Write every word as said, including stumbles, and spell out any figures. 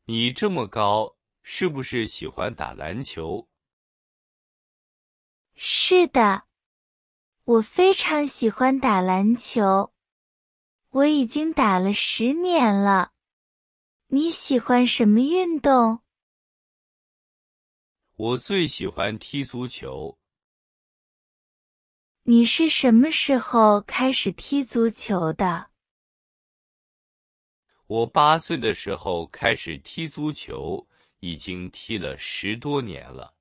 你这么高，是不是喜欢打篮球？ 是的，我非常喜欢打篮球。我已经打了十年了。你喜欢什么运动？ 我最喜欢踢足球。 你是什么时候开始踢足球的？ 我八岁的时候开始踢足球，已经踢了十多年了。